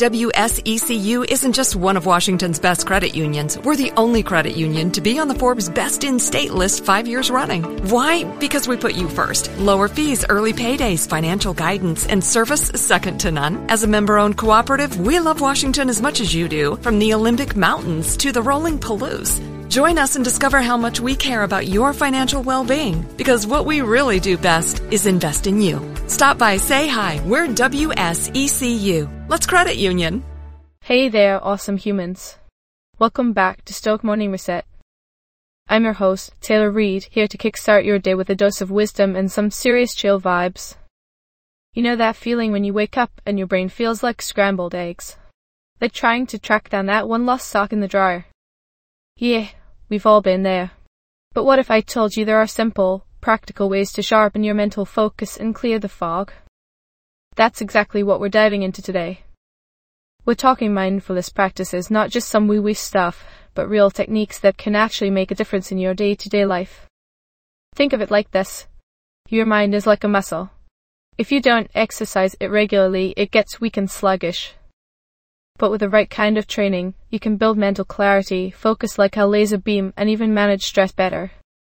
WSECU isn't just one of Washington's best credit unions. We're the only credit union to be on the Forbes Best in State list 5 years running. Why? Because we put you first. Lower fees, early paydays, financial guidance, and service second to none. As a member-owned cooperative, we love Washington as much as you do, from the Olympic Mountains to the rolling Palouse. Join us and discover how much we care about your financial well-being, because what we really do best is invest in you. Stop by, say hi. We're WSECU. Let's credit union. Hey there, awesome humans. Welcome back to Stoic Morning Reset. I'm your host, Taylor Reed, here to kickstart your day with a dose of wisdom and some serious chill vibes. You know that feeling when you wake up and your brain feels like scrambled eggs? Like trying to track down that one lost sock in the dryer. Yeah, we've all been there. But what if I told you there are simple, practical ways to sharpen your mental focus and clear the fog? That's exactly what we're diving into today. We're talking mindfulness practices, not just some woo-woo stuff, but real techniques that can actually make a difference in your day-to-day life. Think of it like this. Your mind is like a muscle. If you don't exercise it regularly, it gets weak and sluggish. But with the right kind of training, you can build mental clarity, focus like a laser beam, and even manage stress better.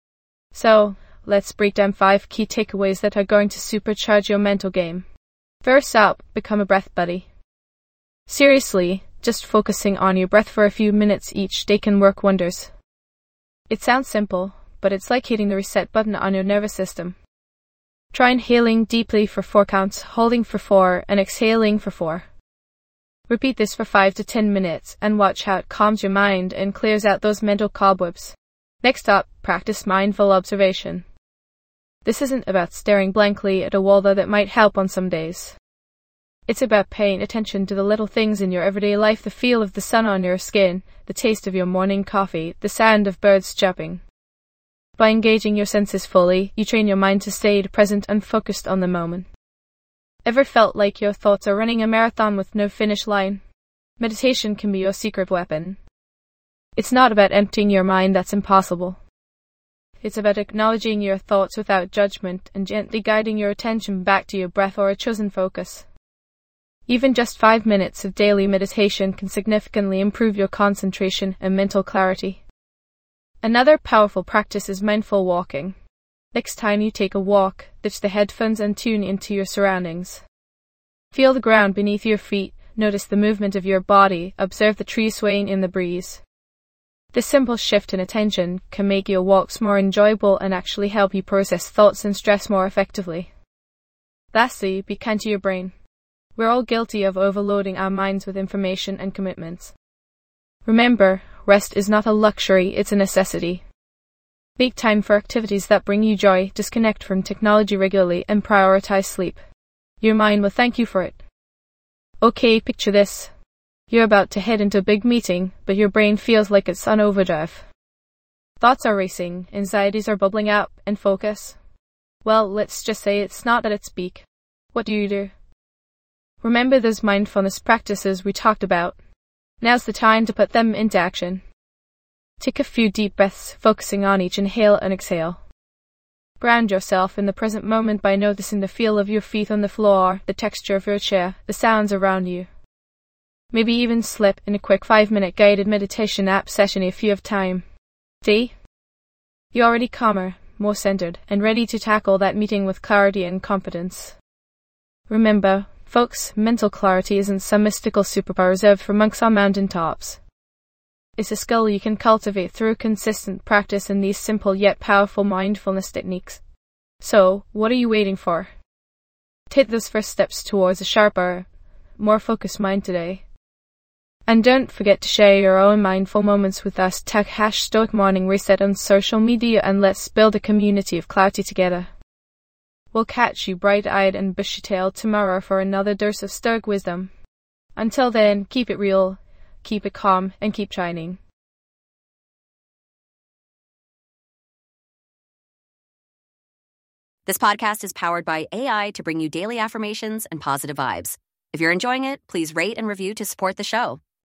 So, let's break down 5 key takeaways that are going to supercharge your mental game. First up, become a breath buddy. Seriously, just focusing on your breath for a few minutes each day can work wonders. It sounds simple, but it's like hitting the reset button on your nervous system. Try inhaling deeply for 4 counts, holding for 4, and exhaling for 4. Repeat this for 5 to 10 minutes and watch how it calms your mind and clears out those mental cobwebs. Next up, practice mindful observation. This isn't about staring blankly at a wall, though that might help on some days. It's about paying attention to the little things in your everyday life, the feel of the sun on your skin, the taste of your morning coffee, the sound of birds chirping. By engaging your senses fully, you train your mind to stay present and focused on the moment. Ever felt like your thoughts are running a marathon with no finish line? Meditation can be your secret weapon. It's not about emptying your mind, that's impossible. It's about acknowledging your thoughts without judgment and gently guiding your attention back to your breath or a chosen focus. Even just 5 minutes of daily meditation can significantly improve your concentration and mental clarity. Another powerful practice is mindful walking. Next time you take a walk, ditch the headphones and tune into your surroundings. Feel the ground beneath your feet, notice the movement of your body, observe the trees swaying in the breeze. This simple shift in attention can make your walks more enjoyable and actually help you process thoughts and stress more effectively. Lastly, be kind to your brain. We're all guilty of overloading our minds with information and commitments. Remember, rest is not a luxury, it's a necessity. Make time for activities that bring you joy, disconnect from technology regularly, and prioritize sleep. Your mind will thank you for it. Okay, picture this. You're about to head into a big meeting, but your brain feels like it's on overdrive. Thoughts are racing, anxieties are bubbling up, and focus? Well, let's just say it's not at its peak. What do you do? Remember those mindfulness practices we talked about? Now's the time to put them into action. Take a few deep breaths, focusing on each inhale and exhale. Ground yourself in the present moment by noticing the feel of your feet on the floor, the texture of your chair, the sounds around you. Maybe even slip in a quick 5-minute guided meditation app session if you have time. See? You're already calmer, more centered, and ready to tackle that meeting with clarity and confidence. Remember, folks, mental clarity isn't some mystical superpower reserved for monks on mountaintops. It's a skill you can cultivate through consistent practice in these simple yet powerful mindfulness techniques. So, what are you waiting for? Take those first steps towards a sharper, more focused mind today. And don't forget to share your own mindful moments with us. Tag #StoicMorningReset on social media and let's build a community of clarity together. We'll catch you bright-eyed and bushy-tailed tomorrow for another dose of Stoic wisdom. Until then, keep it real, keep it calm, and keep shining. This podcast is powered by AI to bring you daily affirmations and positive vibes. If you're enjoying it, please rate and review to support the show.